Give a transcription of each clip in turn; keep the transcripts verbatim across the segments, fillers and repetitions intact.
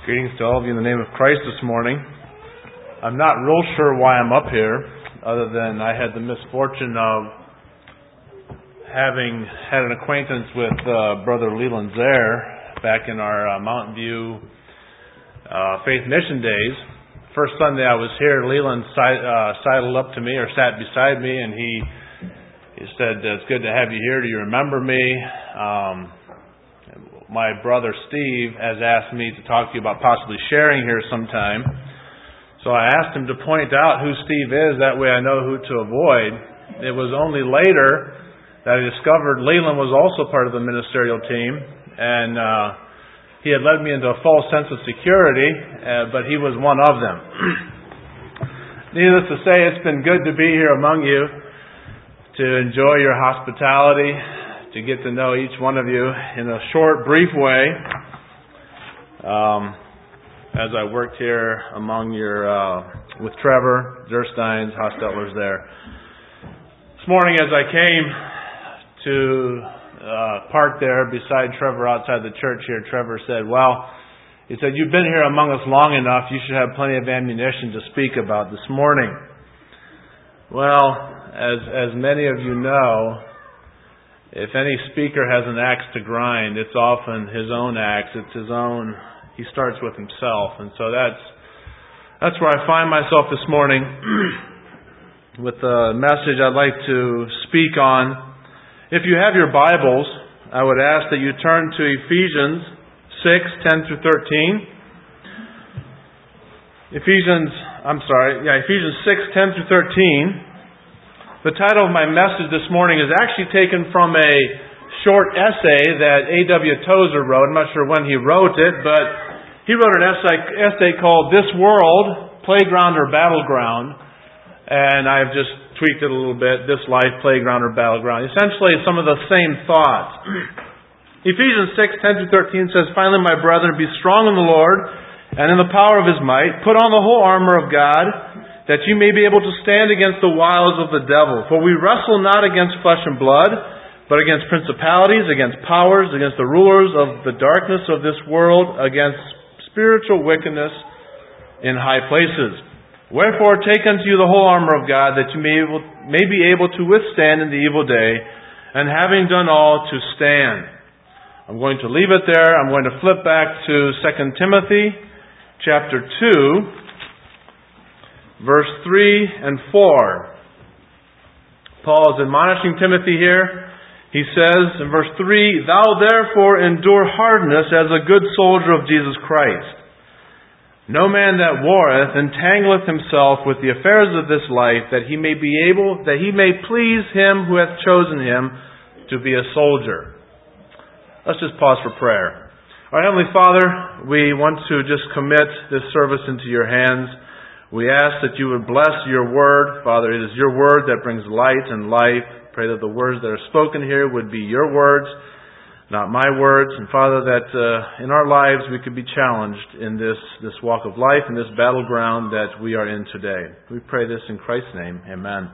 Greetings to all of you in the name of Christ this morning. I'm not real sure why I'm up here, other than I had the misfortune of having had an acquaintance with uh, Brother Leland Zare back in our uh, Mountain View uh, Faith Mission days. First Sunday I was here, Leland si- uh, sidled up to me or sat beside me, and he he said, "It's good to have you here. Do you remember me?" Um, My brother Steve has asked me to talk to you about possibly sharing here sometime. So I asked him to point out who Steve is, that way I know who to avoid. It was only later that I discovered Leland was also part of the ministerial team, and uh, he had led me into a false sense of security, uh, but he was one of them. Needless to say, it's been good to be here among you, to enjoy your hospitality, to get to know each one of you in a short, brief way. Um, as I worked here among your, uh, with Trevor, Zersteins, Hostetler's there. This morning as I came to uh, park there beside Trevor outside the church here, Trevor said, well, he said, you've been here among us long enough, you should have plenty of ammunition to speak about this morning. Well, as as many of you know, if any speaker has an axe to grind, it's often his own axe. It's his own. He starts with himself. And so that's that's where I find myself this morning with the message I'd like to speak on. If you have your Bibles, I would ask that you turn to Ephesians six, ten through thirteen. Ephesians, I'm sorry, yeah, Ephesians six, ten through thirteen. The title of my message this morning is actually taken from a short essay that A W Tozer wrote. I'm not sure when he wrote it, but he wrote an essay, essay called This World, Playground or Battleground. And I've just tweaked it a little bit, This Life, Playground or Battleground. Essentially some of the same thoughts. Ephesians six, ten through thirteen says, finally, my brethren, be strong in the Lord and in the power of His might. Put on the whole armor of God, that you may be able to stand against the wiles of the devil. For we wrestle not against flesh and blood, but against principalities, against powers, against the rulers of the darkness of this world, against spiritual wickedness in high places. Wherefore take unto you the whole armor of God, that you may, able, may be able to withstand in the evil day, and having done all, to stand. I'm going to leave it there. I'm going to flip back to Second Timothy chapter two. Verse three and four. Paul is admonishing Timothy here. He says in verse three, thou therefore endure hardness as a good soldier of Jesus Christ. No man that warreth entangleth himself with the affairs of this life, that he may be able, that he may please him who hath chosen him to be a soldier. Let's just pause for prayer. Our Heavenly Father, we want to just commit this service into your hands. We ask that you would bless your word. Father, it is your word that brings light and life. Pray that the words that are spoken here would be your words, not my words. And Father, that uh, in our lives we could be challenged in this, this walk of life, in this battleground that we are in today. We pray this in Christ's name. Amen.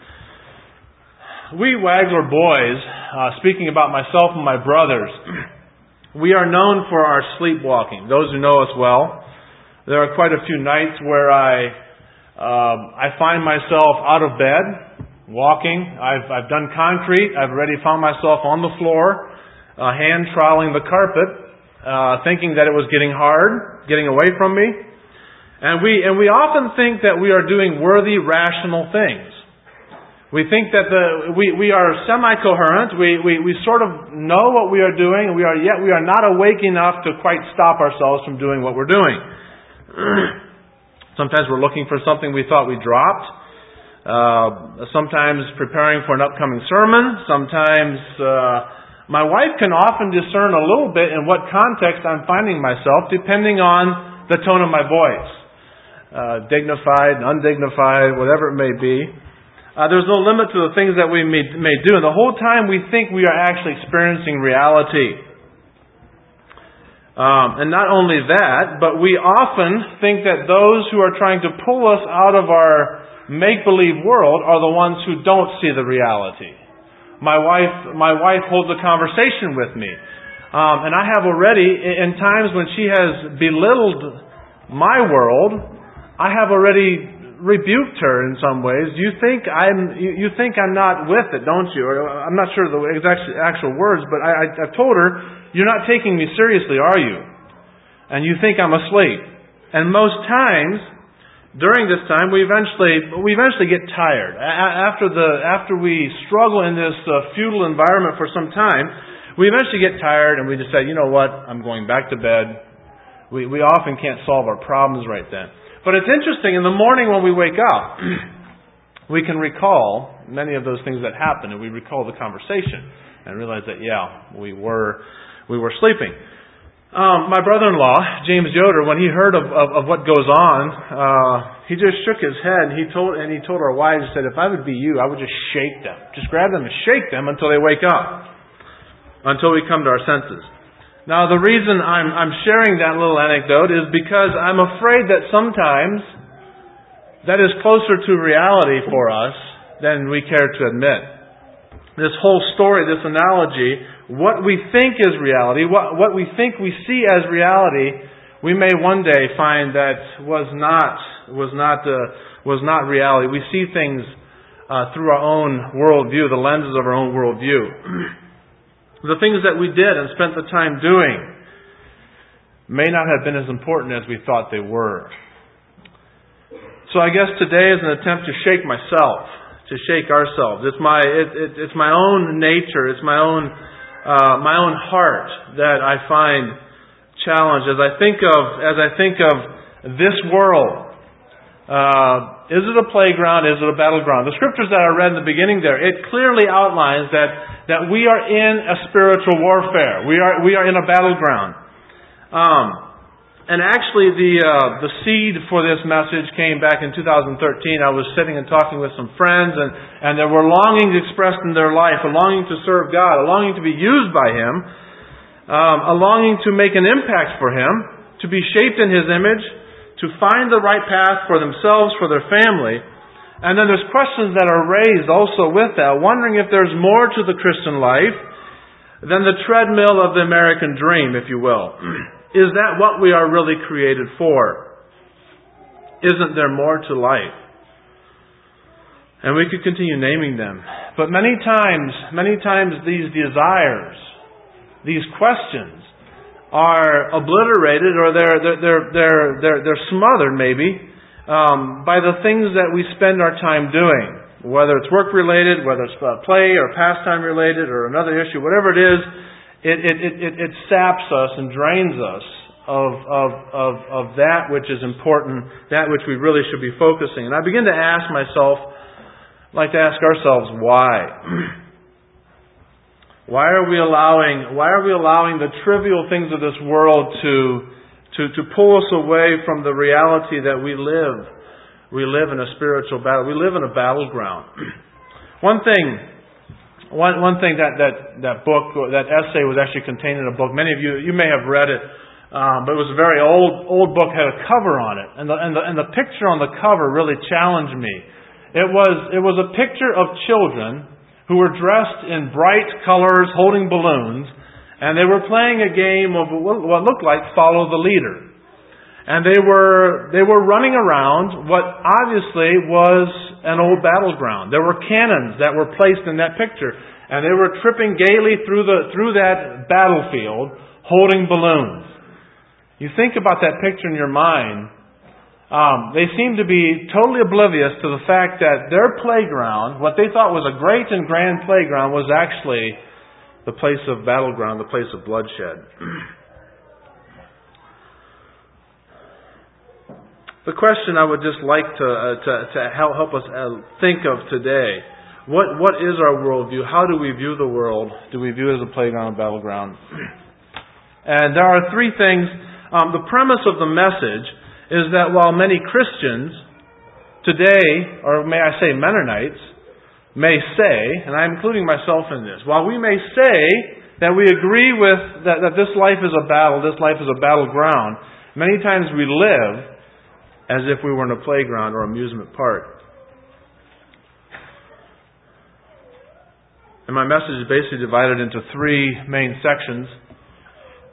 We Wagler boys, uh, speaking about myself and my brothers, we are known for our sleepwalking. Those who know us well, there are quite a few nights where I um, I find myself out of bed, walking. I've I've done concrete. I've already found myself on the floor, uh, hand troweling the carpet, uh, thinking that it was getting hard, getting away from me. And we and we often think that we are doing worthy, rational things. We think that the we, we are semi-coherent. We, we we sort of know what we are doing, and we are yet we are not awake enough to quite stop ourselves from doing what we're doing. Sometimes we're looking for something we thought we dropped. Uh, sometimes preparing for an upcoming sermon. Sometimes uh, my wife can often discern a little bit in what context I'm finding myself, depending on the tone of my voice. Uh, dignified, undignified, whatever it may be. Uh, there's no limit to the things that we may, may do. And the whole time we think we are actually experiencing reality. Um, and not only that, but we often think that those who are trying to pull us out of our make-believe world are the ones who don't see the reality. My wife, my wife holds a conversation with me. Um, and I have already, in times when she has belittled my world, I have already rebuked her in some ways. You think I'm, you, you think I'm not with it, don't you? Or I'm not sure the exact actual words, but I, I, I've told her, you're not taking me seriously, are you? And you think I'm asleep. And most times, during this time, we eventually we eventually get tired. After the after we struggle in this uh, futile environment for some time, we eventually get tired and we just say, you know what, I'm going back to bed. We we often can't solve our problems right then. But it's interesting, in the morning when we wake up, we can recall many of those things that happened, and we recall the conversation and realize that, yeah, we were we were sleeping. Um, my brother-in-law, James Yoder, when he heard of, of, of what goes on, uh, he just shook his head and he told and he told our wives, he said, if I would be you, I would just shake them. Just grab them and shake them until they wake up. Until we come to our senses. Now the reason I'm, I'm sharing that little anecdote is because I'm afraid that sometimes that is closer to reality for us than we care to admit. This whole story, this analogy, what we think is reality, what, what we think we see as reality, we may one day find that was not was not uh, was not reality. We see things uh, through our own worldview, the lenses of our own worldview. The things that we did and spent the time doing may not have been as important as we thought they were. So I guess today is an attempt to shake myself, to shake ourselves. It's my it, it, it's my own nature, it's my own uh, my own heart that I find challenged as I think of as I think of this world. Uh, is it a playground? Is it a battleground? The scriptures that I read in the beginning there, it clearly outlines that, that we are in a spiritual warfare. We are we are in a battleground. Um, and actually, the uh, the seed for this message came back in two thousand thirteen. I was sitting and talking with some friends, and, and there were longings expressed in their life, a longing to serve God, a longing to be used by Him, um, a longing to make an impact for Him, to be shaped in His image, to find the right path for themselves, for their family. And then there's questions that are raised also with that, wondering if there's more to the Christian life than the treadmill of the American dream, if you will. Is that what we are really created for? Isn't there more to life? And we could continue naming them. But many times, many times these desires, these questions, are obliterated, or they're they're they're they're they're, they're smothered maybe um, by the things that we spend our time doing, whether it's work related, whether it's play or pastime related, or another issue, whatever it is, it it it, it, it saps us and drains us of of of of that which is important, that which we really should be focusing. And I begin to ask myself, like to ask ourselves, why? Why are we allowing why are we allowing the trivial things of this world to to to pull us away from the reality that we live? We live in a spiritual battle. We live in a battleground. One thing one one thing that, that, that book, that essay was actually contained in a book. Many of you you may have read it, um, but it was a very old old book, had a cover on it. And the and the and the picture on the cover really challenged me. It was it was a picture of children who were dressed in bright colors, holding balloons, and they were playing a game of what looked like follow the leader. And they were they were running around what obviously was an old battleground. There were cannons that were placed in that picture, and they were tripping gaily through the through that battlefield, holding balloons. You think about that picture in your mind. Um, they seem to be totally oblivious to the fact that their playground, what they thought was a great and grand playground, was actually the place of battleground, the place of bloodshed. The question I would just like to uh, to, to help, help us uh, think of today: what what is our worldview? How do we view the world? Do we view it as a playground, battleground? And there are three things. Um, the premise of the message is that while many Christians today, or may I say Mennonites, may say, and I'm including myself in this, while we may say that we agree with that, that this life is a battle, this life is a battleground, many times we live as if we were in a playground or amusement park. And my message is basically divided into three main sections.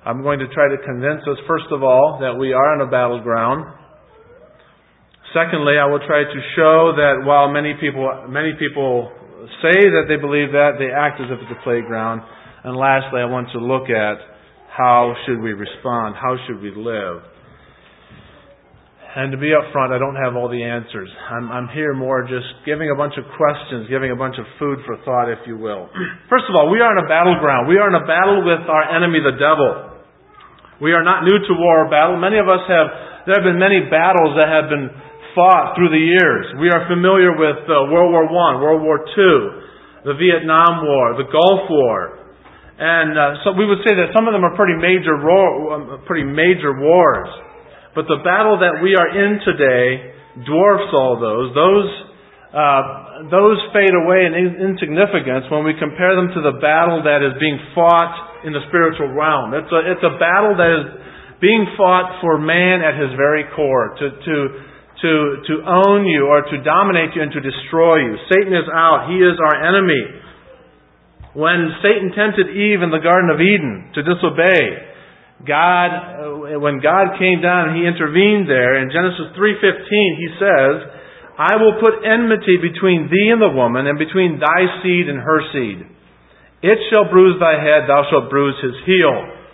I'm going to try to convince us, first of all, that we are on a battleground. Secondly, I will try to show that while many people many people say that they believe that, they act as if it's a playground. And lastly, I want to look at how should we respond, how should we live. And to be up front, I don't have all the answers. I'm, I'm here more just giving a bunch of questions, giving a bunch of food for thought, if you will. First of all, we are in a battleground. We are in a battle with our enemy, the devil. We are not new to war or battle. Many of us have, there have been many battles that have been fought through the years. We are familiar with uh, World War One, World War Two, the Vietnam War, the Gulf War. And uh, so we would say that some of them are pretty major, war, pretty major wars. But the battle that we are in today dwarfs all those. Those uh, those fade away in insignificance when we compare them to the battle that is being fought in the spiritual realm. It's a it's a battle that is being fought for man at his very core, to to to to own you or to dominate you and to destroy you. Satan is out. He is our enemy. When Satan tempted Eve in the Garden of Eden to disobey, God, when God came down and He intervened there, in Genesis three fifteen, He says, I will put enmity between thee and the woman, and between thy seed and her seed. It shall bruise thy head, thou shalt bruise his heel.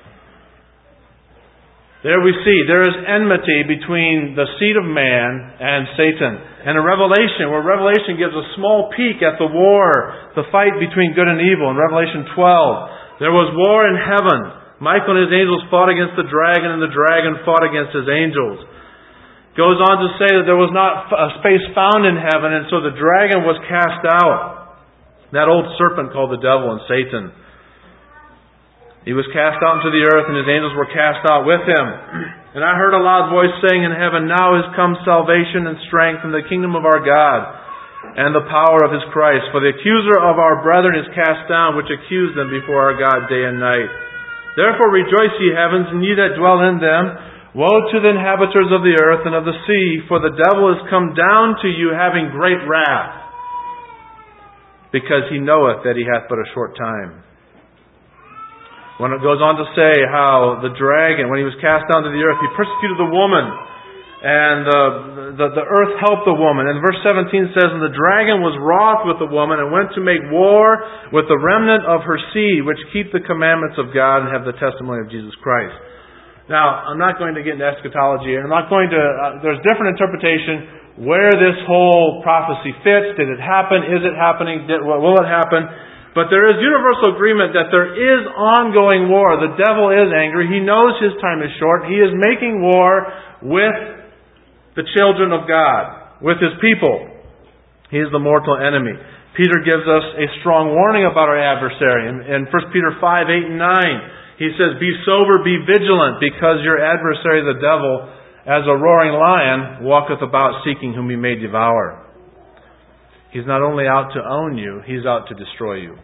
There we see, there is enmity between the seed of man and Satan. And in Revelation, where Revelation gives a small peek at the war, the fight between good and evil, in Revelation twelve, there was war in heaven. Michael and his angels fought against the dragon, and the dragon fought against his angels. Goes on to say that there was not a space found in heaven, and so the dragon was cast out. That old serpent called the devil and Satan. He was cast out into the earth, and his angels were cast out with him. And I heard a loud voice saying in heaven, Now is come salvation and strength in the kingdom of our God, and the power of His Christ. For the accuser of our brethren is cast down, which accused them before our God day and night. Therefore rejoice, ye heavens, and ye that dwell in them. Woe to the inhabitants of the earth and of the sea, for the devil is come down to you having great wrath, because he knoweth that he hath but a short time. When it goes on to say how the dragon, when he was cast down to the earth, he persecuted the woman, and the, the, the earth helped the woman. And verse seventeen says, And the dragon was wroth with the woman, and went to make war with the remnant of her seed, which keep the commandments of God and have the testimony of Jesus Christ. Now, I'm not going to get into eschatology, and I'm not going to, uh, there's different interpretation where this whole prophecy fits. Did it happen? Is it happening? Did, will it happen? But there is universal agreement that there is ongoing war. The devil is angry. He knows his time is short. He is making war with the children of God, with His people. He is the mortal enemy. Peter gives us a strong warning about our adversary. In, in First Peter five, eight, and nine, he says, Be sober, be vigilant, because your adversary, the devil, as a roaring lion, walketh about seeking whom he may devour. He's not only out to own you, he's out to destroy you.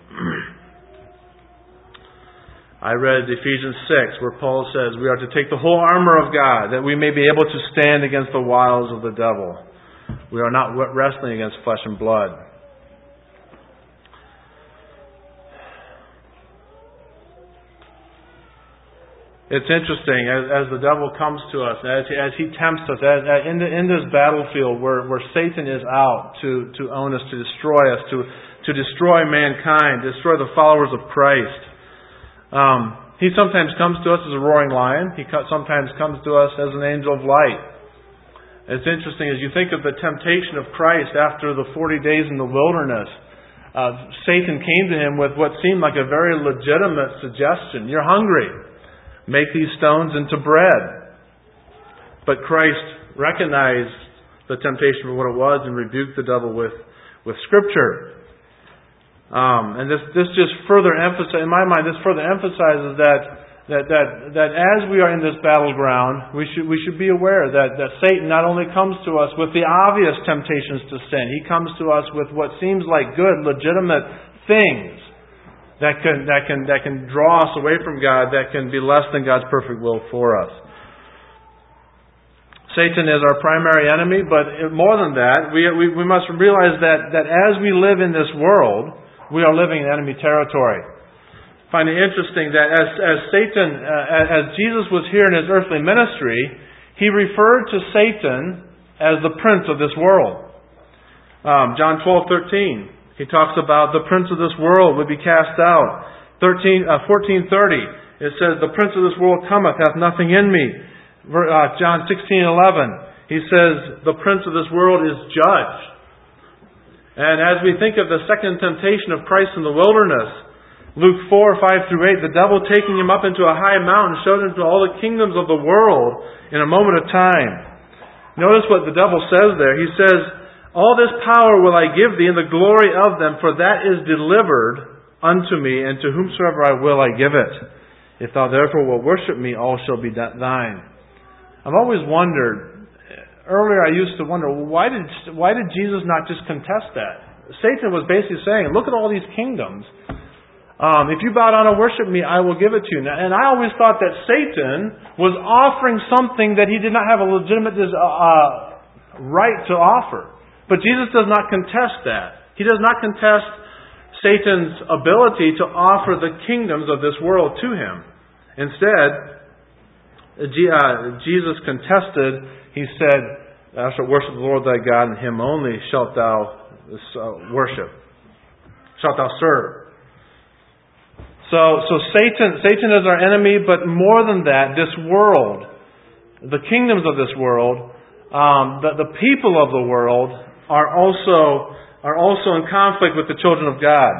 I read Ephesians six, where Paul says we are to take the whole armor of God, that we may be able to stand against the wiles of the devil. We are not wrestling against flesh and blood. It's interesting, as, as the devil comes to us, as he, as he tempts us, as, as in, the, in this battlefield where, where Satan is out to, to own us, to destroy us, to, to destroy mankind, destroy the followers of Christ. Um, he sometimes comes to us as a roaring lion. He co- sometimes comes to us as an angel of light. It's interesting, as you think of the temptation of Christ after the forty days in the wilderness, uh, Satan came to Him with what seemed like a very legitimate suggestion. You're hungry. Make these stones into bread. But Christ recognized the temptation for what it was and rebuked the devil with, with Scripture. Um, and this, this just further emphasizes, in my mind, this further emphasizes that, that, that, that as we are in this battleground, we should, we should be aware that, that Satan not only comes to us with the obvious temptations to sin, he comes to us with what seems like good, legitimate things that can, that can, that can draw us away from God, that can be less than God's perfect will for us. Satan is our primary enemy, but more than that, we, we, we must realize that, that as we live in this world, we are living in enemy territory. find it interesting that as, as Satan, uh, as Jesus was here in His earthly ministry, He referred to Satan as the prince of this world. Um, John twelve thirteen, He talks about the prince of this world would be cast out. thirteen, uh, fourteen thirty, it says, the prince of this world cometh, hath nothing in me. Uh, John sixteen eleven, He says, the prince of this world is judged. And as we think of the second temptation of Christ in the wilderness, Luke four, five through eight, the devil taking Him up into a high mountain showed Him to all the kingdoms of the world in a moment of time. Notice what the devil says there. He says, all this power will I give thee, and the glory of them, for that is delivered unto me, and to whomsoever I will I give it. If thou therefore wilt worship me, all shall be thine. I've always wondered, earlier I used to wonder, why did, why did Jesus not just contest that? Satan was basically saying, look at all these kingdoms. Um, if you bow down and worship me, I will give it to you. And I always thought that Satan was offering something that he did not have a legitimate uh, right to offer. But Jesus does not contest that. He does not contest Satan's ability to offer the kingdoms of this world to him. Instead, Jesus contested, He said, thou shalt worship the Lord thy God, and Him only shalt thou worship. Shalt thou serve. So, so Satan, Satan is our enemy, but more than that, this world, the kingdoms of this world, um, the, the people of the world are also are also in conflict with the children of God.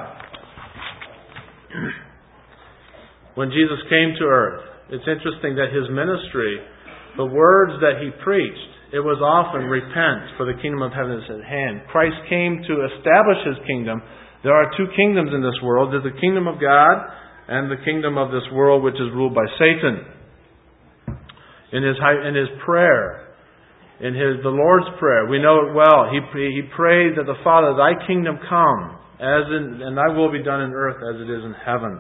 When Jesus came to earth, it's interesting that His ministry, the words that He preached, it was often repent, for the kingdom of heaven is at hand. Christ came to establish His kingdom. There are two kingdoms in this world. There's the kingdom of God and the kingdom of this world, which is ruled by Satan. In his in his prayer, in his the Lord's prayer, we know it well. He he prayed that the Father, Thy kingdom come, as in and Thy will be done in earth as it is in heaven.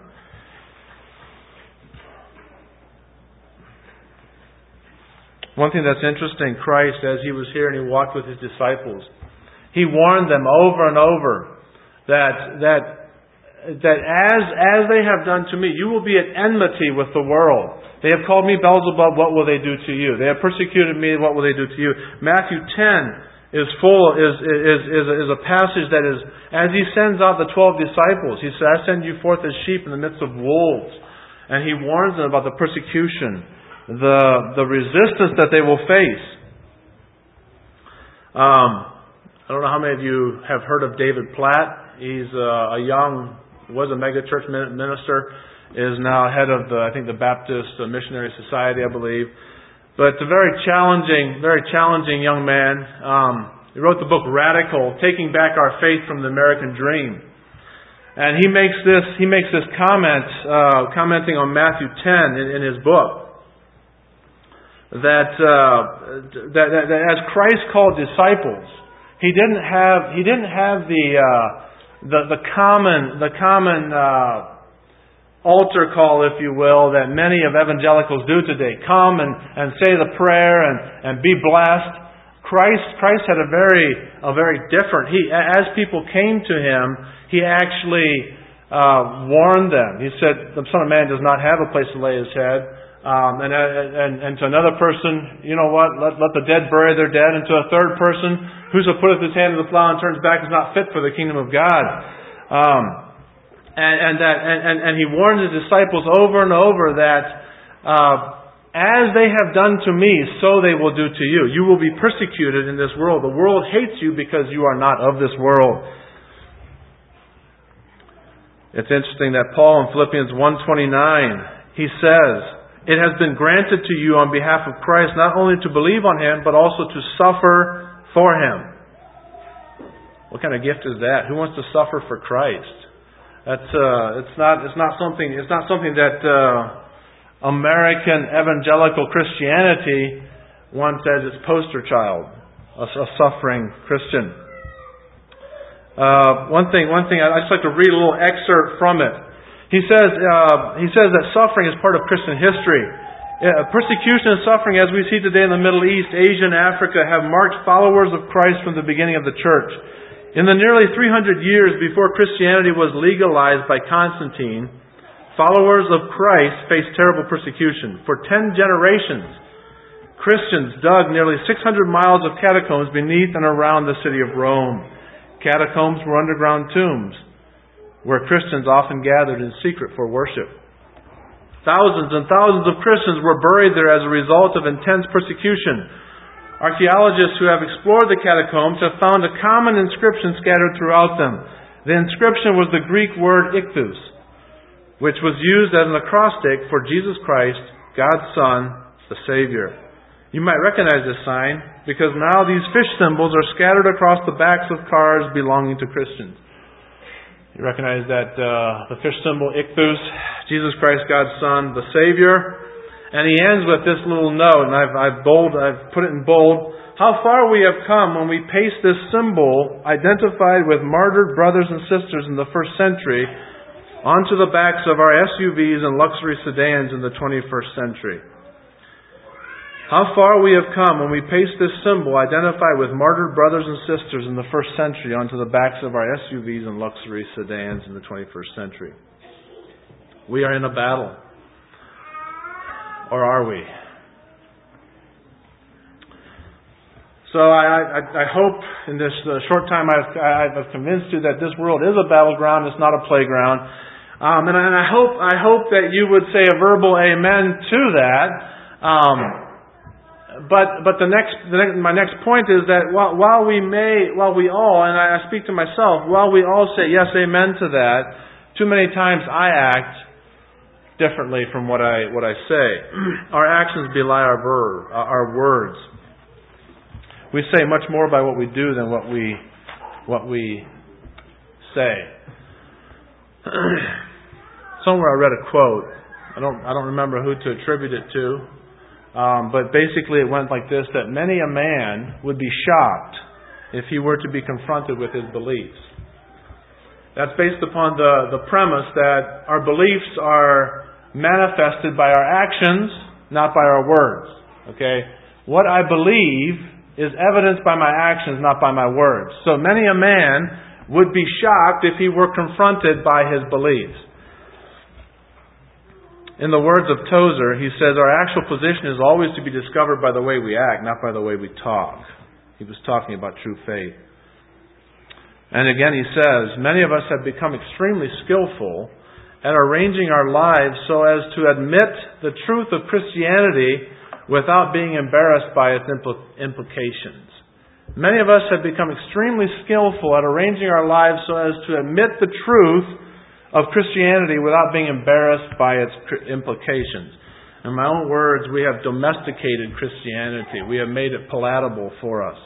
One thing that's interesting, Christ, as He was here and He walked with His disciples, He warned them over and over that that. that as as they have done to me, you will be at enmity with the world. They have called me Beelzebub, what will they do to you? They have persecuted me, what will they do to you? Matthew ten is full, is is is, is a passage that is, as He sends out the twelve disciples, He says, I send you forth as sheep in the midst of wolves. And He warns them about the persecution, the the resistance that they will face. Um, I don't know how many of you have heard of David Platt. He's a, a young was a mega church minister, is now head of the, I think, the Baptist Missionary Society, I believe. But a very challenging, very challenging young man. Um, he wrote the book Radical, Taking Back Our Faith from the American Dream. And he makes this, he makes this comment, uh, commenting on Matthew ten in, in his book, that, uh, that, that, that as Christ called disciples, He didn't have, He didn't have the, uh, The the common the common uh, altar call, if you will, that many of evangelicals do today. Come and, and say the prayer and, and be blessed. Christ Christ had a very a very different. He as people came to Him, He actually uh, warned them. He said, "The Son of Man does not have a place to lay His head." Um, and, and and to another person, you know what? Let let the dead bury their dead. And to a third person, whoso putteth his hand to the plow and turns back is not fit for the kingdom of God. Um, and and that and, and He warned His disciples over and over that uh, as they have done to me, so they will do to you. You will be persecuted in this world. The world hates you because you are not of this world. It's interesting that Paul in Philippians one twenty-nine, he says, it has been granted to you on behalf of Christ not only to believe on Him, but also to suffer for Him. What kind of gift is that? Who wants to suffer for Christ? That's uh, it's not it's not something it's not something that uh, American evangelical Christianity wants as its poster child, a, a suffering Christian. Uh, one thing one thing I'd just like to read a little excerpt from it. He says uh, he says that suffering is part of Christian history. Uh, persecution and suffering, as we see today in the Middle East, Asia, and Africa, have marked followers of Christ from the beginning of the church. In the nearly three hundred years before Christianity was legalized by Constantine, Followers of Christ face terrible persecution. For ten generations, Christians dug nearly six hundred miles of catacombs beneath and around the city of Rome. Catacombs were underground tombs where Christians often gathered in secret for worship. Thousands and thousands of Christians were buried there as a result of intense persecution. Archaeologists who have explored the catacombs have found a common inscription scattered throughout them. The inscription was the Greek word ichthus, which was used as an acrostic for Jesus Christ, God's Son, the Savior. You might recognize this sign because now these fish symbols are scattered across the backs of cars belonging to Christians. You recognize that uh, the fish symbol ichthus, Jesus Christ, God's Son, the Savior. And he ends with this little note, and I've, I've bold, I've put it in bold. How far we have come when we paste this symbol, identified with martyred brothers and sisters in the first century, onto the backs of our S U Vs and luxury sedans in the twenty-first century. How far we have come when we paste this symbol, identified with martyred brothers and sisters in the first century, onto the backs of our S U Vs and luxury sedans in the twenty-first century. We are in a battle. Or are we? So I, I, I hope in this uh, short time I've, I've convinced you that this world is a battleground. It's not a playground. Um, and, I, and I hope I hope that you would say a verbal amen to that. Um, but but the next, the next my next point is that while, while we may while we all, and I speak to myself, while we all say yes, amen to that, too many times I act differently from what I what I say. Our actions belie our ver, our words. We say much more by what we do than what we what we say. Somewhere I read a quote. I don't I don't remember who to attribute it to, um, but basically it went like this: that many a man would be shocked if he were to be confronted with his beliefs. That's based upon the the premise that our beliefs are manifested by our actions, not by our words. Okay? What I believe is evidenced by my actions, not by my words. So many a man would be shocked if he were confronted by his beliefs. In the words of Tozer, he says, our actual position is always to be discovered by the way we act, not by the way we talk. He was talking about true faith. And again he says, many of us have become extremely skillful at arranging our lives so as to admit the truth of Christianity without being embarrassed by its impl- implications. Many of us have become extremely skillful at arranging our lives so as to admit the truth of Christianity without being embarrassed by its implications. In my own words, we have domesticated Christianity. We have made it palatable for us.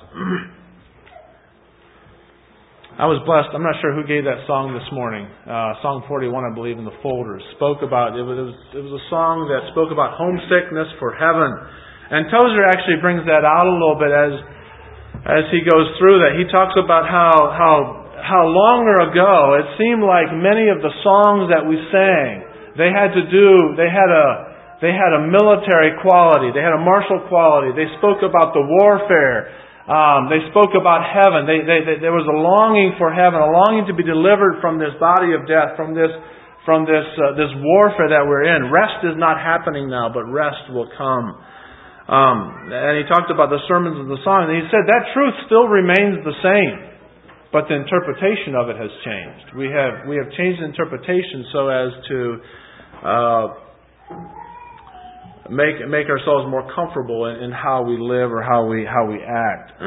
I was blessed. I'm not sure who gave that song this morning. Uh, song forty-one, I believe, in the folders. Spoke about, it was, it was, it was a song that spoke about homesickness for heaven. And Tozer actually brings that out a little bit as as he goes through that. He talks about how how how long ago it seemed like many of the songs that we sang, they had to do, they had a they had a military quality, they had a martial quality. They spoke about the warfare. Um, they spoke about heaven. They, they, they, there was a longing for heaven, a longing to be delivered from this body of death, from this, from this, uh, this warfare that we're in. Rest is not happening now, but rest will come. Um, and he talked about the sermons of the song, and he said that truth still remains the same, but the interpretation of it has changed. We have we have changed the interpretation so as to uh, Make make ourselves more comfortable in, in how we live or how we how we act.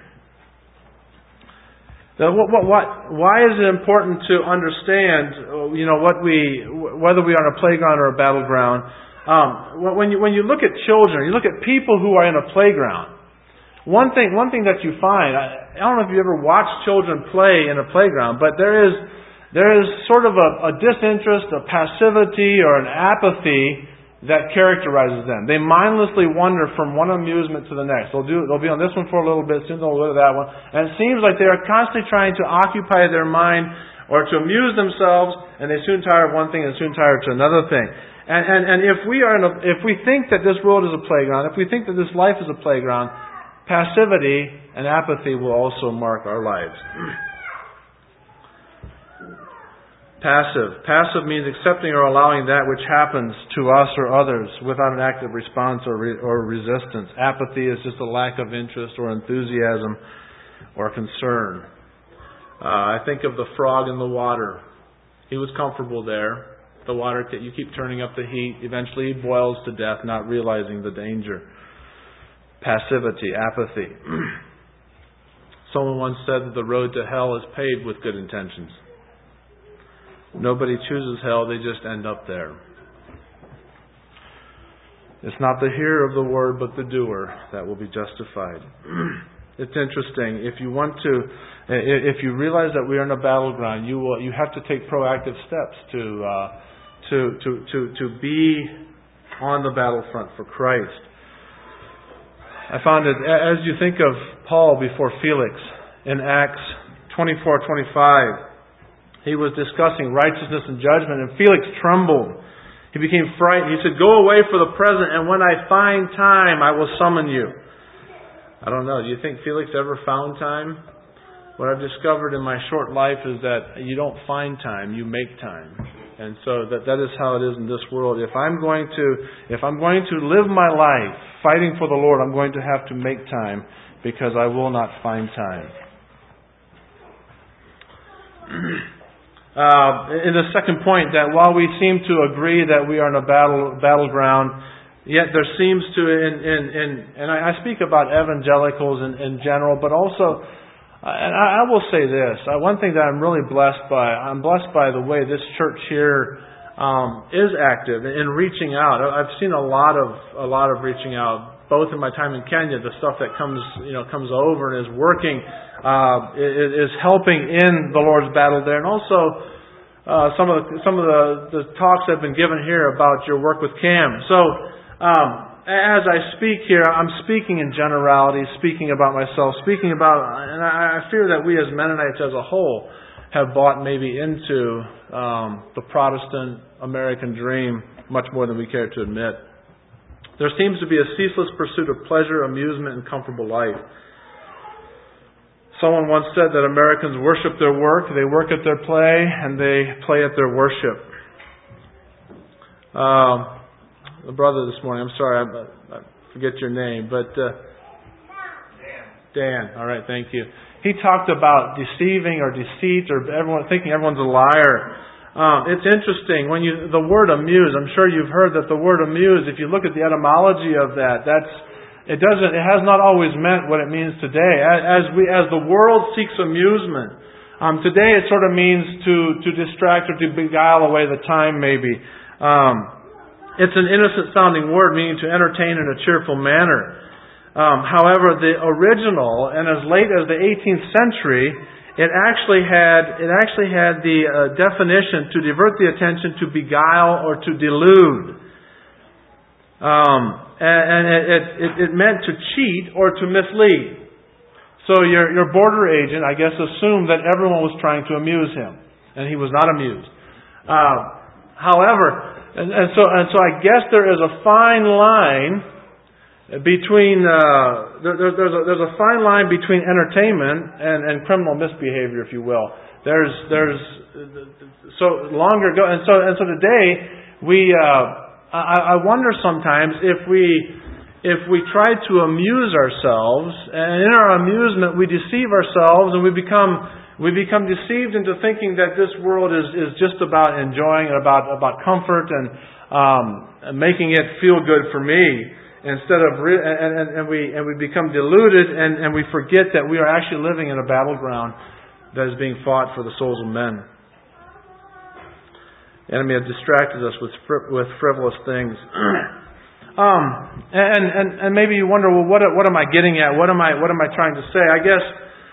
Now, what, what, what, why is it important to understand, you know, what we whether we are on a playground or a battleground? Um, when you when you look at children, you look at people who are in a playground. One thing one thing that you find, I, I don't know if you ever watched children play in a playground, but there is there is sort of a, a disinterest, a passivity, or an apathy that characterizes them. They mindlessly wander from one amusement to the next. They'll do. They'll be on this one for a little bit, soon they'll go to that one, and it seems like they are constantly trying to occupy their mind or to amuse themselves, and they soon tire of one thing and soon tire to another thing. And and, and if we are in a, if we think that this world is a playground, if we think that this life is a playground, passivity and apathy will also mark our lives. Passive. Passive means accepting or allowing that which happens to us or others without an active response or, re- or resistance. Apathy is just a lack of interest or enthusiasm or concern. Uh, I think of the frog in the water. He was comfortable there. The water, you keep turning up the heat. Eventually he boils to death, not realizing the danger. Passivity, apathy. Someone once said that the road to hell is paved with good intentions. Nobody chooses hell, they just end up there. It's not the hearer of the word, but the doer that will be justified. It's interesting. If you want to, if you realize that we are in a battleground, you will, you have to take proactive steps to, uh, to, to, to, to be on the battlefront for Christ. I found that as you think of Paul before Felix in Acts twenty-four twenty-five, he was discussing righteousness and judgment, and Felix trembled. He became frightened. He said, "Go away for the present, and when I find time, I will summon you." I don't know. Do you think Felix ever found time? What I've discovered in my short life is that you don't find time, you make time. And so that that is how it is in this world. If I'm going to if I'm going to live my life fighting for the Lord, I'm going to have to make time, because I will not find time. Uh, in the second point, that while we seem to agree that we are in a battle battleground, yet there seems to, in, in, in, and I, I speak about evangelicals in, in general, but also, uh, and I, I will say this, uh, one thing that I'm really blessed by, I'm blessed by the way this church here um, is active in reaching out. I've seen a lot of a lot of reaching out, both in my time in Kenya, the stuff that comes you know comes over and is working. Uh, is helping in the Lord's battle there, and also uh, some of the, some of the, the talks that have been given here about your work with Cam. So, um, as I speak here, I'm speaking in generality, speaking about myself, speaking about, and I, I fear that we as Mennonites as a whole have bought maybe into um, the Protestant American dream much more than we care to admit. There seems to be a ceaseless pursuit of pleasure, amusement, and comfortable life. Someone once said that Americans worship their work, they work at their play, and they play at their worship. Um, the brother this morning, I'm sorry, I, I forget your name, but uh, Dan. Dan. All right, thank you. He talked about deceiving or deceit, or everyone thinking everyone's a liar. Um, it's interesting when you the word amuse. I'm sure you've heard that the word amuse. If you look at the etymology of that, that's It doesn't. It has not always meant what it means today. As we, as the world seeks amusement, um, today it sort of means to to distract or to beguile away the time. Maybe um, it's an innocent sounding word, meaning to entertain in a cheerful manner. Um, however, the original, and as late as the eighteenth century, it actually had it actually had the uh, definition to divert the attention, to beguile, or to delude. Um, and it, it, it meant to cheat or to mislead. So your, your border agent, I guess, assumed that everyone was trying to amuse him, and he was not amused. Uh, however, and, and so and so, I guess there is a fine line between uh, there, there, there's a, there's a fine line between entertainment and, and criminal misbehavior, if you will. There's there's so long ago, and so and so today we. Uh, I wonder sometimes if we if we try to amuse ourselves, and in our amusement we deceive ourselves, and we become we become deceived into thinking that this world is, is just about enjoying, about about comfort and um, making it feel good for me, instead of re- and, and, and we and we become deluded, and, and we forget that we are actually living in a battleground that is being fought for the souls of men. The enemy has distracted us with with frivolous things, um, and and and maybe you wonder, well, what what am I getting at? What am I what am I trying to say? I guess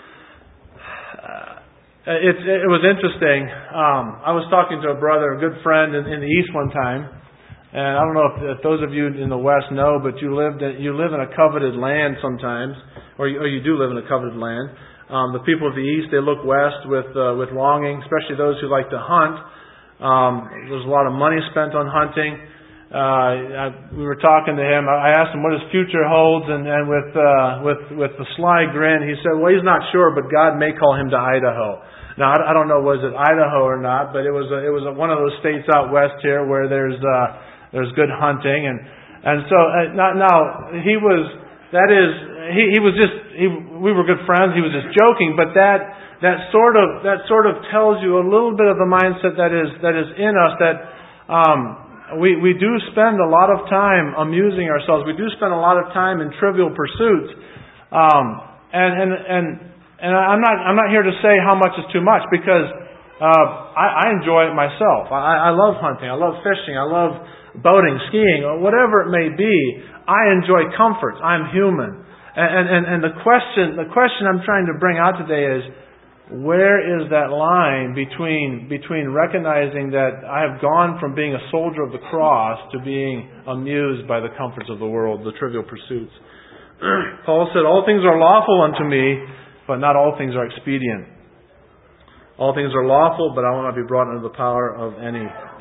uh, it it was interesting. Um, I was talking to a brother, a good friend in, in the East one time, and I don't know if, if those of you in the West know, but you lived in, you live in a coveted land sometimes, or you, or you do live in a coveted land. Um, the people of the East, they look west with uh, with longing, especially those who like to hunt. Um, there's a lot of money spent on hunting. Uh, I, we were talking to him. I asked him what his future holds, and, and with uh, with with the sly grin, he said, "Well, he's not sure, but God may call him to Idaho." Now, I don't know, was it Idaho or not, but it was a, it was a, one of those states out west here where there's uh, there's good hunting, and and so uh, now, now he was that is he he was just he, we were good friends. He was just joking, but that that sort of that sort of tells you a little bit of the mindset that is that is in us that. Um, We we do spend a lot of time amusing ourselves. We do spend a lot of time in trivial pursuits, um, and and and and I'm not I'm not here to say how much is too much, because uh, I, I enjoy it myself. I, I love hunting. I love fishing. I love boating, skiing, or whatever it may be. I enjoy comforts. I'm human, and and and the question the question I'm trying to bring out today is, where is that line between between recognizing that I have gone from being a soldier of the cross to being amused by the comforts of the world, the trivial pursuits? Paul said, all things are lawful unto me, but not all things are expedient. All things are lawful, but I will not be brought under the power of any.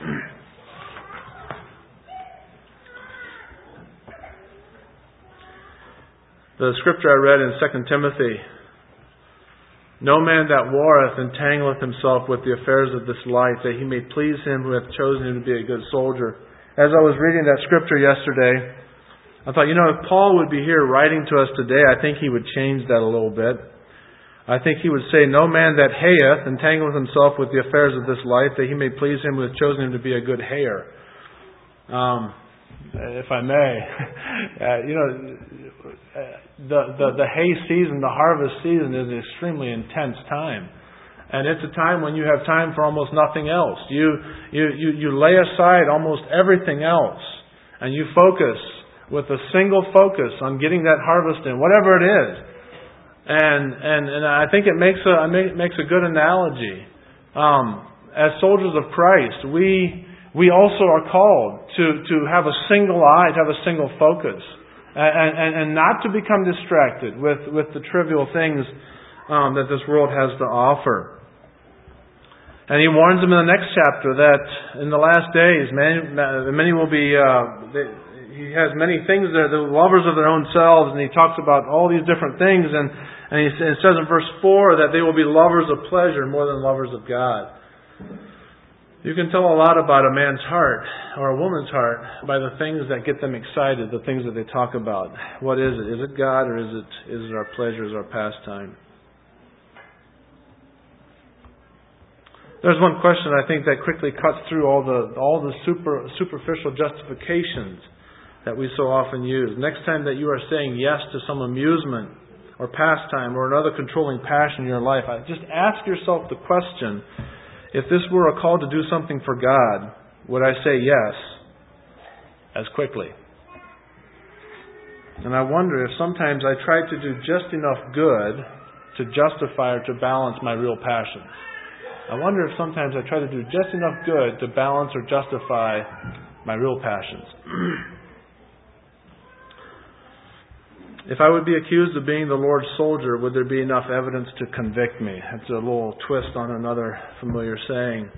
The scripture I read in Second Timothy, no man that warreth entangleth himself with the affairs of this life, that he may please him who hath chosen him to be a good soldier. As I was reading that scripture yesterday, I thought, you know, if Paul would be here writing to us today, I think he would change that a little bit. I think he would say, no man that hayeth entangleth himself with the affairs of this life, that he may please him who hath chosen him to be a good hayer. Um, if I may, uh, you know, the, the the hay season, the harvest season is an extremely intense time, and it's a time when you have time for almost nothing else. You you you, you lay aside almost everything else, and you focus with a single focus on getting that harvest in, whatever it is. And and and I think it makes a it makes a good analogy. Um, as soldiers of Christ, we. We also are called to, to have a single eye, to have a single focus, and, and, and not to become distracted with, with the trivial things um, that this world has to offer. And he warns them in the next chapter that in the last days, many, many will be, uh, they, he has many things there, the lovers of their own selves, and he talks about all these different things, and, and he it says in verse four that they will be lovers of pleasure more than lovers of God. You can tell a lot about a man's heart or a woman's heart by the things that get them excited, the things that they talk about. What is it? Is it God, or is it is it our pleasures, our pastime? There's one question I think that quickly cuts through all the all the super superficial justifications that we so often use. Next time that you are saying yes to some amusement or pastime or another controlling passion in your life, just ask yourself the question: if this were a call to do something for God, would I say yes as quickly? And I wonder if sometimes I try to do just enough good to justify or to balance my real passions. I wonder if sometimes I try to do just enough good to balance or justify my real passions. If I would be accused of being the Lord's soldier, would there be enough evidence to convict me? That's a little twist on another familiar saying.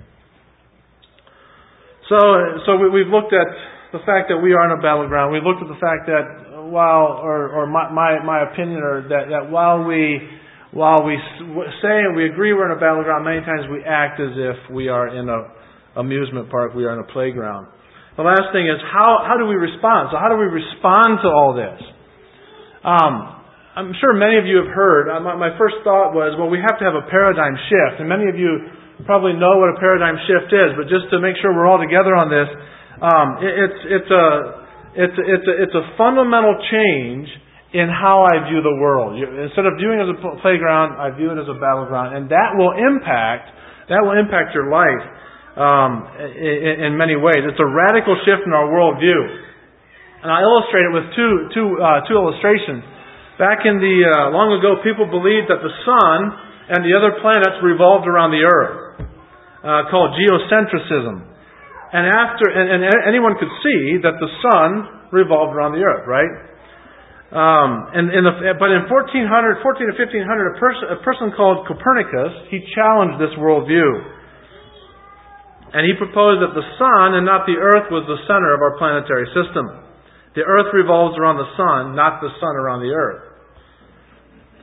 So, so we, we've looked at the fact that we are in a battleground. We've looked at the fact that while, or, or my, my, my opinion, or that, that while we, while we say and we agree we're in a battleground, many times we act as if we are in a amusement park, we are in a playground. The last thing is, how, how do we respond? So how do we respond to all this? Um, I'm sure many of you have heard, uh, my, my first thought was, well, we have to have a paradigm shift. And many of you probably know what a paradigm shift is, but just to make sure we're all together on this, um, it, it's, it's, a, it's, it's, a, it's a fundamental change in how I view the world. You, instead of viewing it as a playground, I view it as a battleground. And that will impact, that will impact your life um, in, in many ways. It's a radical shift in our worldview. And I illustrate it with two two uh, two illustrations. Back in the uh, long ago, people believed that the sun and the other planets revolved around the Earth, uh, called geocentrism. And after, and, and anyone could see that the sun revolved around the Earth, right? Um, and in the, but in fourteen hundred, fourteen to fifteen hundred, a person a person called Copernicus, he challenged this worldview, and he proposed that the sun and not the Earth was the center of our planetary system. The Earth revolves around the sun, not the sun around the Earth.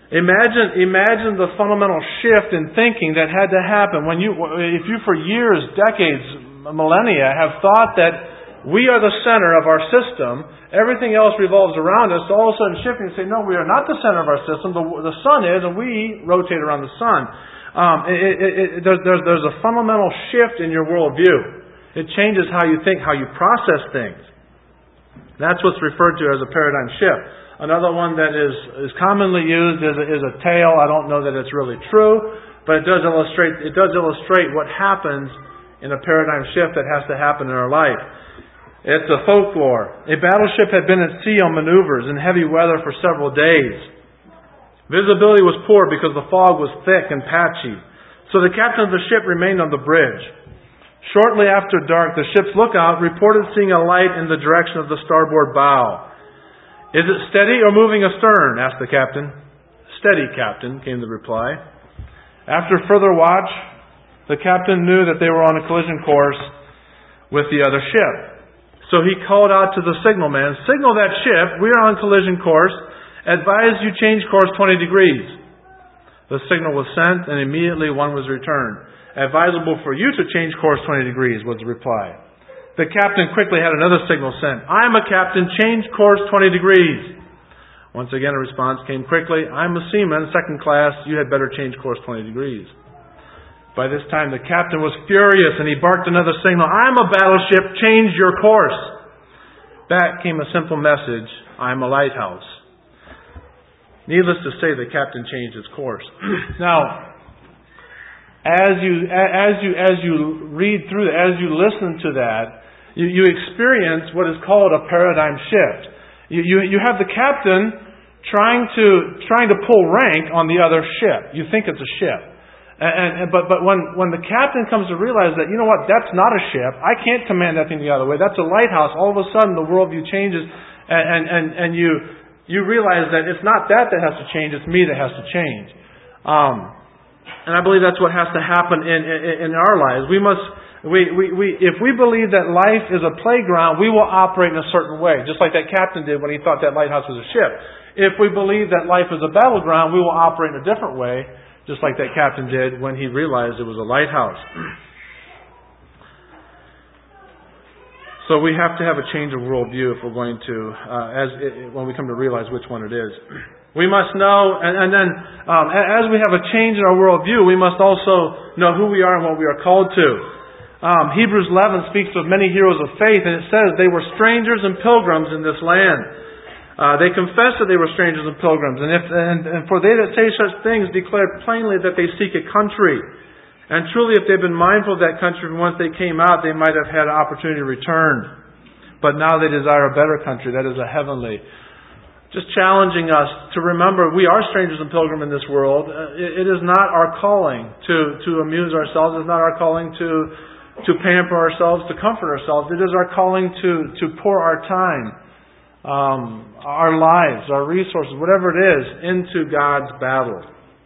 Imagine, imagine the fundamental shift in thinking that had to happen when you, if you for years, decades, millennia have thought that we are the center of our system, everything else revolves around us, to all of a sudden shifting and say, no, we are not the center of our system, the, the sun is, and we rotate around the sun. Um, it, it, it, there's, there's, there's a fundamental shift in your worldview. It changes how you think, how you process things. That's what's referred to as a paradigm shift. Another one that is, is commonly used is a, is a tale. I don't know that it's really true, but it does illustrate it does illustrate what happens in a paradigm shift that has to happen in our life. It's a folklore. A battleship had been at sea on maneuvers in heavy weather for several days. Visibility was poor because the fog was thick and patchy, so the captain of the ship remained on the bridge. Shortly after dark, the ship's lookout reported seeing a light in the direction of the starboard bow. "Is it steady or moving astern?" asked the captain. "Steady, Captain," came the reply. After further watch, the captain knew that they were on a collision course with the other ship. So he called out to the signalman, "Signal that ship, we are on collision course. Advise you change course twenty degrees. The signal was sent, and immediately one was returned. "Advisable for you to change course twenty degrees, was the reply. The captain quickly had another signal sent. "I am a captain, change course twenty degrees. Once again a response came quickly. "I am a seaman, second class, you had better change course twenty degrees. By this time the captain was furious and he barked another signal. "I am a battleship, change your course." Back came a simple message. "I am a lighthouse." Needless to say, the captain changed his course. Now, as you as you as you read through, as you listen to that, you, you experience what is called a paradigm shift. You, you you have the captain trying to trying to pull rank on the other ship. You think it's a ship, and, and but but when when the captain comes to realize that, you know what, that's not a ship. I can't command that thing the other way. That's a lighthouse. All of a sudden, the worldview changes, and and and, and you you realize that it's not that that has to change. It's me that has to change. Um, And I believe that's what has to happen in, in, in our lives. We must, we, we, we, if we believe that life is a playground, we will operate in a certain way, just like that captain did when he thought that lighthouse was a ship. If we believe that life is a battleground, we will operate in a different way, just like that captain did when he realized it was a lighthouse. So we have to have a change of worldview if we're going to, uh, as it, when we come to realize which one it is. We must know, and, and then um, as we have a change in our worldview, we must also know who we are and what we are called to. Um, Hebrews eleven speaks of many heroes of faith, and it says they were strangers and pilgrims in this land. Uh, they confessed that they were strangers and pilgrims, and, if, and, and for they that say such things declare plainly that they seek a country. And truly, if they've been mindful of that country from whence they came out, they might have had an opportunity to return. But now they desire a better country, that is a heavenly. Just challenging us to remember we are strangers and pilgrims in this world. It is not our calling to, to amuse ourselves. It is not our calling to, to pamper ourselves, to comfort ourselves. It is our calling to, to pour our time, um, our lives, our resources, whatever it is, into God's battle.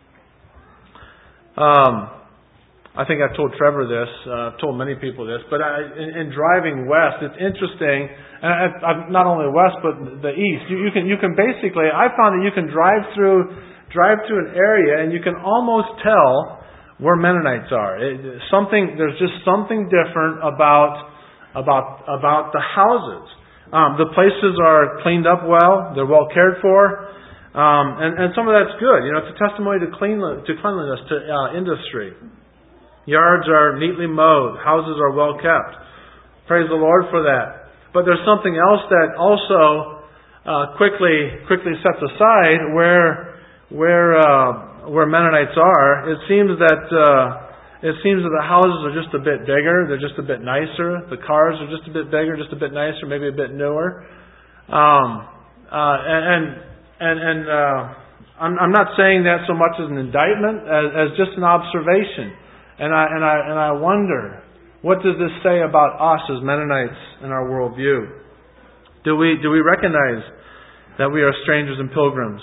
Um, I think I've told Trevor this, uh, I've told many people this, but I, in, in driving west, it's interesting, and I, I, not only west, but the east. You, you can you can basically, I found that you can drive through drive through an area and you can almost tell where Mennonites are. It, something there's just something different about about about the houses. Um, the places are cleaned up well; they're well cared for, um, and and some of that's good. You know, it's a testimony to clean to cleanliness, to uh, industry. Yards are neatly mowed. Houses are well kept. Praise the Lord for that. But there's something else that also uh, quickly quickly sets aside where where uh, where Mennonites are. It seems that uh, it seems that the houses are just a bit bigger. They're just a bit nicer. The cars are just a bit bigger, just a bit nicer, maybe a bit newer. Um, uh, and and and uh, I'm, I'm not saying that so much as an indictment as, as just an observation. And I and I and I wonder, what does this say about us as Mennonites in our worldview? Do we do we recognize that we are strangers and pilgrims?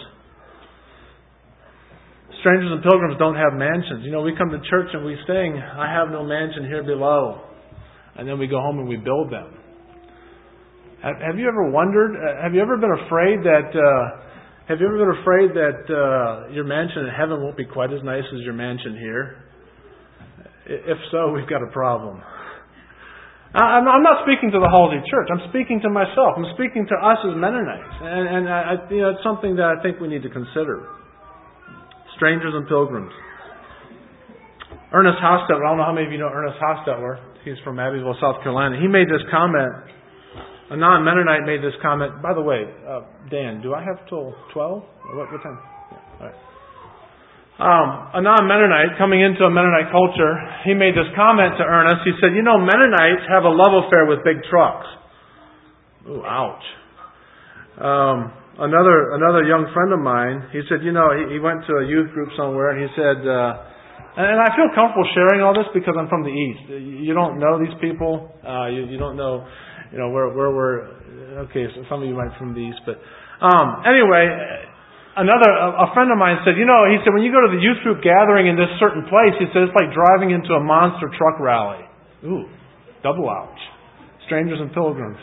Strangers and pilgrims don't have mansions. You know, we come to church and we sing, "I have no mansion here below," and then we go home and we build them. Have, have you ever wondered? Have you ever been afraid that uh, Have you ever been afraid that uh, your mansion in heaven won't be quite as nice as your mansion here? If so, we've got a problem. I'm not speaking to the Halsey Church. I'm speaking to myself. I'm speaking to us as Mennonites. And, and I, you know, it's something that I think we need to consider. Strangers and pilgrims. Ernest Hostetler, I don't know how many of you know Ernest Hostetler. He's from Abbeville, South Carolina. He made this comment. A non-Mennonite made this comment. By the way, uh, Dan, do I have till twelve? What, what time? Yeah, all right. Um, a non-Mennonite coming into a Mennonite culture, he made this comment to Ernest. He said, you know, Mennonites have a love affair with big trucks. Ooh, ouch. Um, another another young friend of mine, he said, you know, he, he went to a youth group somewhere, and he said, uh, and I feel comfortable sharing all this because I'm from the East. You don't know these people. Uh, you, you don't know, you know, where, where we're, okay, so some of you might be from the East, but um, anyway... Another, a friend of mine said, you know, he said, when you go to the youth group gathering in this certain place, he said, it's like driving into a monster truck rally. Ooh, double ouch. Strangers and pilgrims.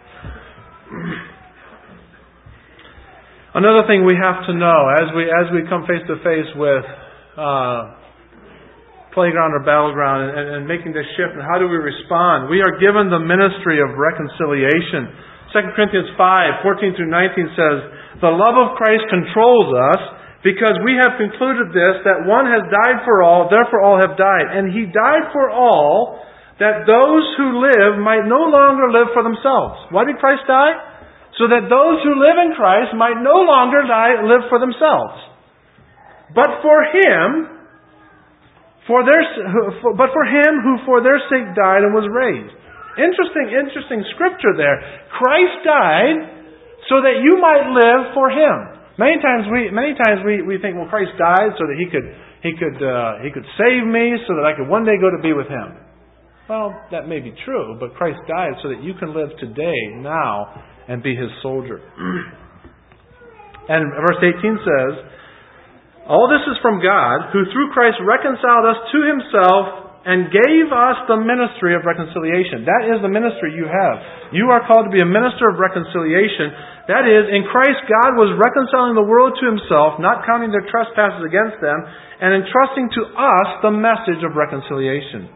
Another thing we have to know as we as we come face to face with uh, playground or battleground and, and making this shift, and how do we respond? We are given the ministry of reconciliation. Second Corinthians five, fourteen through nineteen says, the love of Christ controls us because we have concluded this, that one has died for all, therefore all have died. And He died for all, that those who live might no longer live for themselves. Why did Christ die? So that those who live in Christ might no longer die, live for themselves. But for Him, for their, but for Him who for their sake died and was raised. Interesting, interesting scripture there. Christ died so that you might live for Him. Many times we, many times we, we think, well, Christ died so that He could, He could, uh, He could save me, so that I could one day go to be with Him. Well, that may be true, but Christ died so that you can live today, now, and be His soldier. And verse eighteen says, all this is from God, who through Christ reconciled us to Himself and gave us the ministry of reconciliation. That is the ministry you have. You are called to be a minister of reconciliation. That is, in Christ, God was reconciling the world to Himself, not counting their trespasses against them, and entrusting to us the message of reconciliation.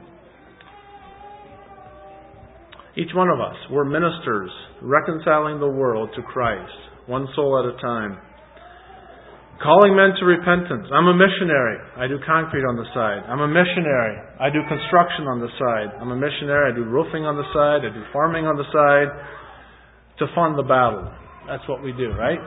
Each one of us, we're ministers, reconciling the world to Christ, one soul at a time. Calling men to repentance. I'm a missionary. I do concrete on the side. I'm a missionary. I do construction on the side. I'm a missionary. I do roofing on the side. I do farming on the side to fund the battle. That's what we do, right?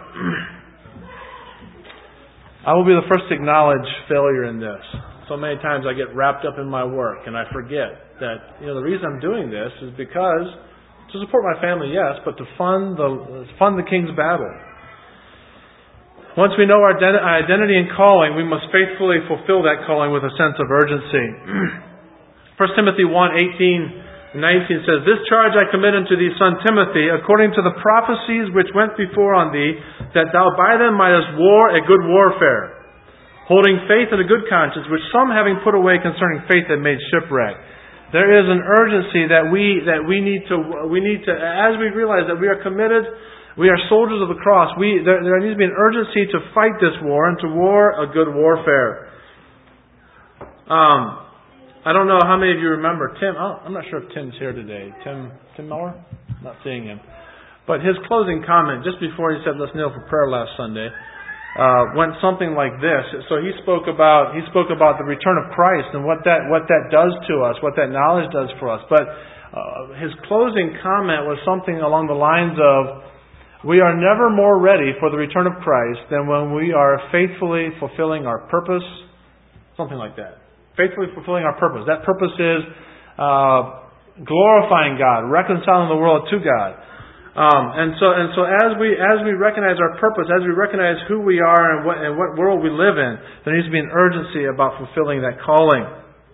I will be the first to acknowledge failure in this. So many times I get wrapped up in my work and I forget that, you know, the reason I'm doing this is because to support my family, yes, but to fund the fund the King's battle. Once we know our identity and calling, we must faithfully fulfill that calling with a sense of urgency. First Timothy one, eighteen and nineteen says, this charge I commit unto thee, son Timothy, according to the prophecies which went before on thee, that thou by them mightest war a good warfare, holding faith and a good conscience, which some having put away concerning faith have made shipwreck. There is an urgency that we that we need to we need to as we realize that we are committed. We are soldiers of the cross. We, there, there needs to be an urgency to fight this war and to war a good warfare. Um, I don't know how many of you remember Tim. Oh, I'm not sure if Tim's here today. Tim Tim Miller? I'm not seeing him. But his closing comment, just before he said, let's kneel for prayer last Sunday, uh, went something like this. So he spoke about he spoke about the return of Christ and what that what that does to us, what that knowledge does for us. But uh, his closing comment was something along the lines of, we are never more ready for the return of Christ than when we are faithfully fulfilling our purpose. Something like that. Faithfully fulfilling our purpose. That purpose is uh, glorifying God, reconciling the world to God. Um, and so, and so, as we as we recognize our purpose, as we recognize who we are and what and what world we live in, there needs to be an urgency about fulfilling that calling.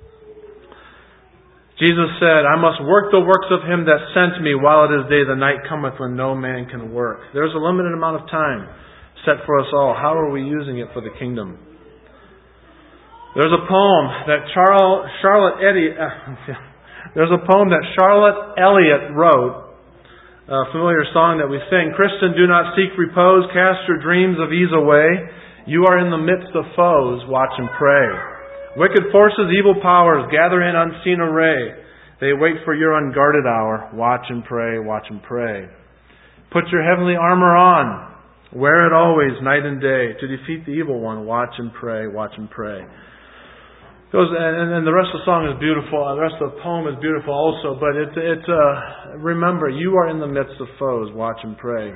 Jesus said, I must work the works of Him that sent me while it is day. The night cometh when no man can work. There's a limited amount of time set for us all. How are we using it for the kingdom? There's a poem that Charles, Charlotte Eddy, uh, there's a poem that Charlotte Elliott wrote A familiar song that we sing. Christian, do not seek repose. Cast your dreams of ease away. You are in the midst of foes. Watch and pray. Wicked forces, evil powers, gather in unseen array. They wait for your unguarded hour. Watch and pray, watch and pray. Put your heavenly armor on. Wear it always, night and day. To defeat the evil one, watch and pray, watch and pray. Goes, and, and the rest of the song is beautiful. The rest of the poem is beautiful also. But it's, it's uh, remember, you are in the midst of foes. Watch and pray.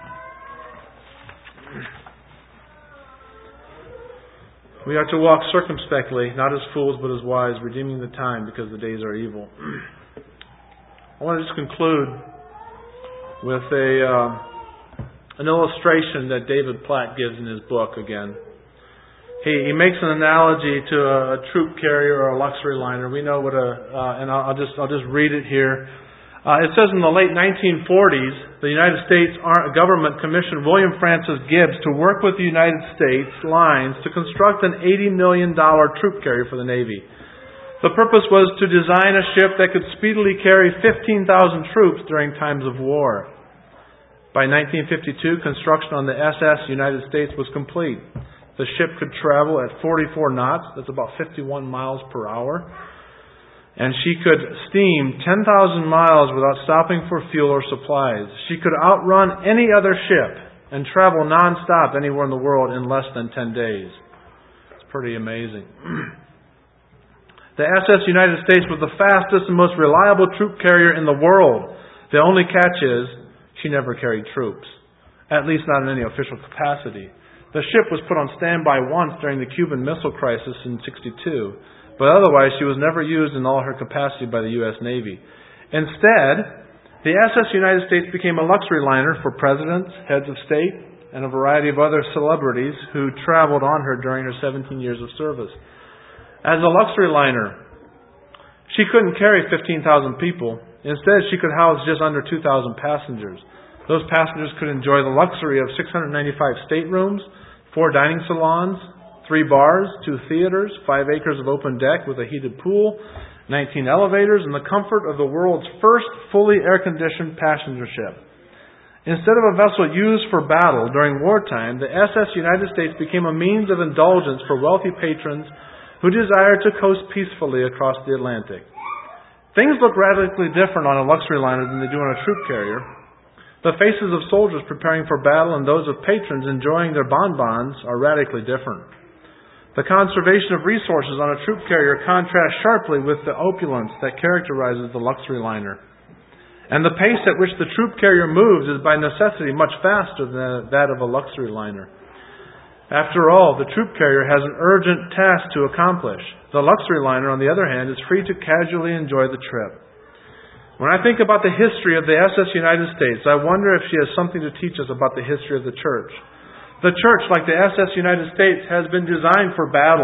We are to walk circumspectly, not as fools, but as wise, redeeming the time because the days are evil. I want to just conclude with a uh, an illustration that David Platt gives in his book again. He, he makes an analogy to a, a troop carrier or a luxury liner. We know what a, uh, and I'll, I'll just I'll just read it here. Uh, it says in the late nineteen forties, the United States government commissioned William Francis Gibbs to work with the United States lines to construct an eighty million dollars troop carrier for the Navy. The purpose was to design a ship that could speedily carry fifteen thousand troops during times of war. By nineteen fifty-two, construction on the S S United States was complete. The ship could travel at forty-four knots, that's about fifty-one miles per hour. And she could steam ten thousand miles without stopping for fuel or supplies. She could outrun any other ship and travel non-stop anywhere in the world in less than ten days. It's pretty amazing. The S S United States was the fastest and most reliable troop carrier in the world. The only catch is she never carried troops, at least not in any official capacity. The ship was put on standby once during the Cuban Missile Crisis in sixty-two, but otherwise she was never used in all her capacity by the U S Navy. Instead, the S S United States became a luxury liner for presidents, heads of state, and a variety of other celebrities who traveled on her during her seventeen years of service. As a luxury liner, she couldn't carry fifteen thousand people. Instead, she could house just under two thousand passengers. Those passengers could enjoy the luxury of six hundred ninety-five staterooms, four dining salons, three bars, two theaters, five acres of open deck with a heated pool, nineteen elevators, and the comfort of the world's first fully air-conditioned passenger ship. Instead of a vessel used for battle during wartime, the S S United States became a means of indulgence for wealthy patrons who desired to coast peacefully across the Atlantic. Things look radically different on a luxury liner than they do on a troop carrier. The faces of soldiers preparing for battle and those of patrons enjoying their bonbons are radically different. The conservation of resources on a troop carrier contrasts sharply with the opulence that characterizes the luxury liner. And the pace at which the troop carrier moves is by necessity much faster than that of a luxury liner. After all, the troop carrier has an urgent task to accomplish. The luxury liner, on the other hand, is free to casually enjoy the trip. When I think about the history of the S S United States, I wonder if she has something to teach us about the history of the church. The church, like the S S United States, has been designed for battle.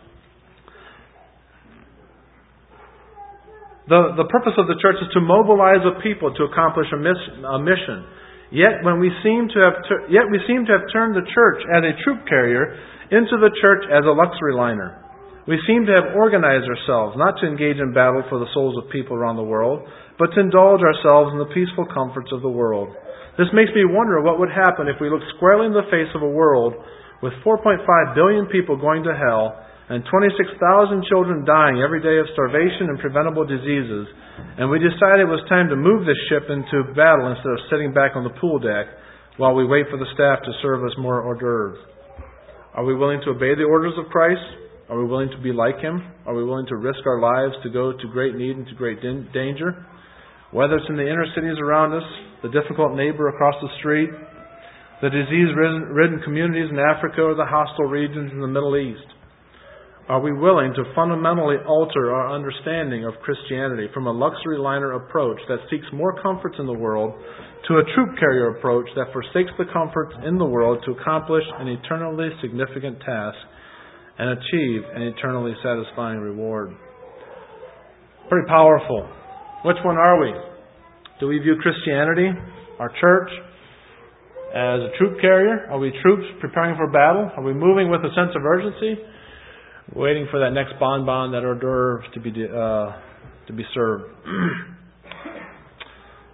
The, the purpose of the church is to mobilize a people to accomplish a, miss, a mission. Yet, when we seem to have ter- yet we seem to have turned the church as a troop carrier into the church as a luxury liner. We seem to have organized ourselves not to engage in battle for the souls of people around the world, but to indulge ourselves in the peaceful comforts of the world. This makes me wonder what would happen if we looked squarely in the face of a world with four point five billion people going to hell and twenty-six thousand children dying every day of starvation and preventable diseases, and we decided it was time to move this ship into battle instead of sitting back on the pool deck while we wait for the staff to serve us more hors d'oeuvres. Are we willing to obey the orders of Christ? Are we willing to be like Him? Are we willing to risk our lives to go to great need and to great danger? Whether it's in the inner cities around us, the difficult neighbor across the street, the disease-ridden communities in Africa, or the hostile regions in the Middle East, are we willing to fundamentally alter our understanding of Christianity from a luxury liner approach that seeks more comforts in the world to a troop carrier approach that forsakes the comforts in the world to accomplish an eternally significant task and achieve an eternally satisfying reward? Pretty powerful. Which one are we? Do we view Christianity, our church, as a troop carrier? Are we troops preparing for battle? Are we moving with a sense of urgency, waiting for that next bonbon, that hors d'oeuvre to be uh, to be served?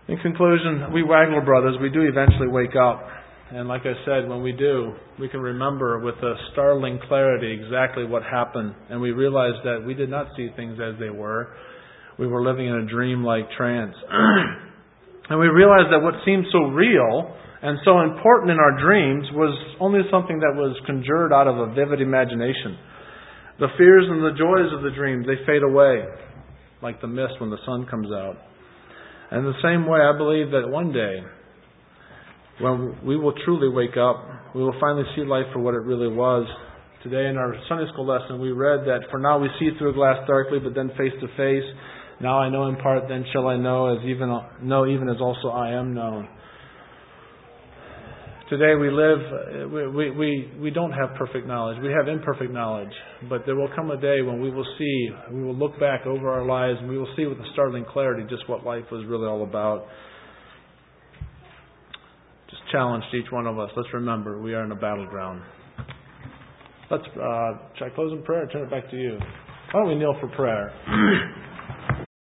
In conclusion, we Wagler brothers, we do eventually wake up. And like I said, when we do, we can remember with a startling clarity exactly what happened. And we realize that we did not see things as they were. We were living in a dream-like trance. And we realized that what seemed so real and so important in our dreams was only something that was conjured out of a vivid imagination. The fears and the joys of the dreams, they fade away like the mist when the sun comes out. And the same way, I believe that one day, when we will truly wake up, we will finally see life for what it really was. Today in our Sunday school lesson, we read that for now we see through a glass darkly, but then face to face. Now I know in part, then shall I know, as even know even as also I am known. Today we live, we, we, we, we don't have perfect knowledge. We have imperfect knowledge. But there will come a day when we will see, we will look back over our lives and we will see with a startling clarity just what life was really all about. Just challenge to each one of us. Let's remember we are in a battleground. Let's, uh, should I close in prayer or turn it back to you? Why don't we kneel for prayer?